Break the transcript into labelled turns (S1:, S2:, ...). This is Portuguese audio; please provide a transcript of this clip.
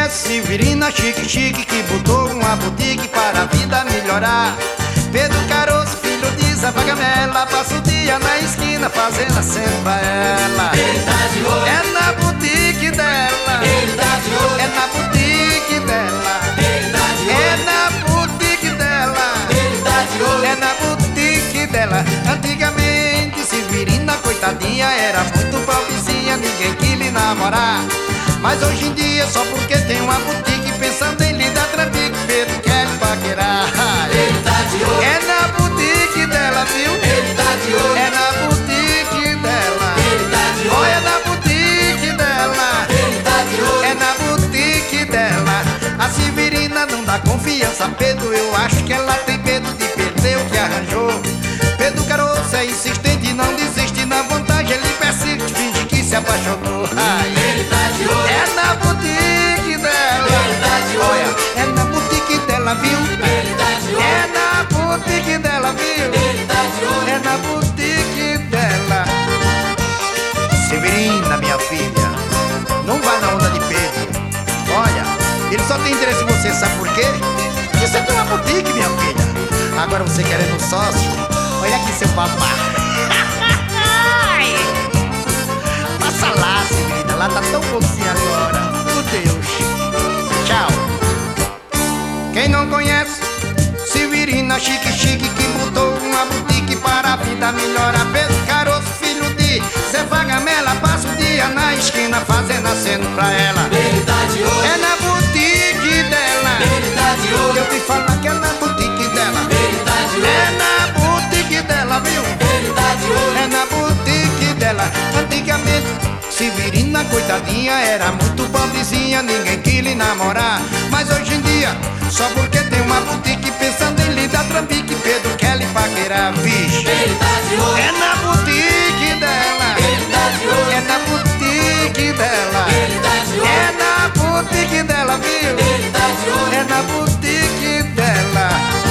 S1: Severina chique chique que botou uma boutique para a vida melhorar. Pedro Caroço, filho de Zé Pagamela, passa o dia na esquina fazendo a cena pra ela.
S2: Ele tá de olho,
S1: É na boutique dela,
S2: ele tá de olho,
S1: é na boutique dela,
S2: ele tá de
S1: é
S2: olho,
S1: na boutique dela,
S2: ele tá de olho.
S1: é na boutique dela. Antigamente Severina, coitadinha, era muito pobrezinha, ninguém quis lhe namorar. Mas hoje em dia, só porque tem uma boutique, pensando em lhe dar trambique, Pedro quer paquerar.
S2: Ele tá de olho,
S1: É na boutique dela, viu?
S2: ele tá de olho,
S1: É na boutique dela.
S2: ele tá de olho,
S1: Olha, é na boutique dela.
S2: ele tá de olho.
S1: É na boutique dela. A Severina não dá confiança a Pedro, eu acho que ela tem medo de perder o que arranjou. Pedro Caroço é insistente, não desiste, na vontade ele persiste, finge que se apaixonou. Ai.
S2: Ele tá de olho,
S1: É na boutique dela.
S2: ele tá de olho,
S1: Olha, é na boutique dela, viu?
S2: ele tá de olho,
S1: É na boutique dela, viu?
S2: ele tá de olho.
S1: É na boutique dela. Severina, minha filha, não vá na onda de Pedro. Olha, ele só tem interesse em você, sabe por quê? Porque você tem uma boutique, minha filha. Agora você querendo um sócio, olha aqui seu papá. Passa lá, Severina, lá tá tão bonzinho agora. Meu Deus. Tchau. Quem não conhece Severina chique chique que botou uma boutique para a vida melhorar. Pedro Caroço, filho de Zé Vagamela, passa o dia na esquina fazendo aceno pra ela.
S2: Ele tá de olho,
S1: É na boutique dela.
S2: ele tá de olho,
S1: Eu te falar que é na boutique dela.
S2: ele tá de
S1: É
S2: olho,
S1: na boutique dela, viu?
S2: ele tá de olho.
S1: É na boutique dela. Antigamente Severina, coitadinha, era muito pobrezinha, ninguém quis lhe namorar. Mas hoje em dia, só porque tem uma boutique, pensando em lhe dar trambique, Pedro quer lhe paquerar, vixe.
S2: Ele tá de olho,
S1: É na boutique dela.
S2: ele tá de olho,
S1: É na boutique dela.
S2: ele tá de olho,
S1: É na boutique dela, viu?
S2: ele tá de olho.
S1: É na boutique dela.